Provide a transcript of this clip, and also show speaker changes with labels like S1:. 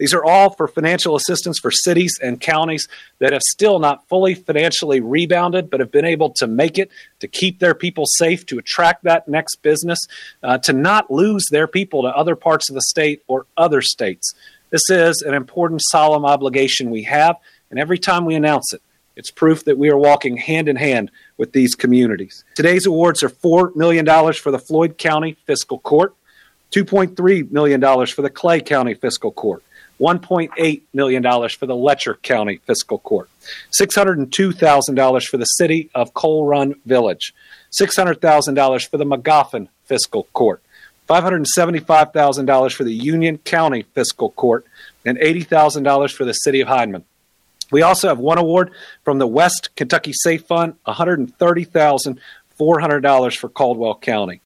S1: These are all for financial assistance for cities and counties that have still not fully financially rebounded, but have been able to make it, to keep their people safe, to attract that next business, to not lose their people to other parts of the state or other states. This is an important, solemn obligation we have, and every time we announce it, it's proof that we are walking hand in hand with these communities. Today's awards are $4 million for the Floyd County Fiscal Court, $2.3 million for the Clay County Fiscal Court, $1.8 million for the Letcher County Fiscal Court, $602,000 for the City of Coal Run Village, $600,000 for the Magoffin Fiscal Court, $575,000 for the Union County Fiscal Court, and $80,000 for the City of Hyndman. We also have one award from the West Kentucky Safe Fund, $130,400 for Caldwell County.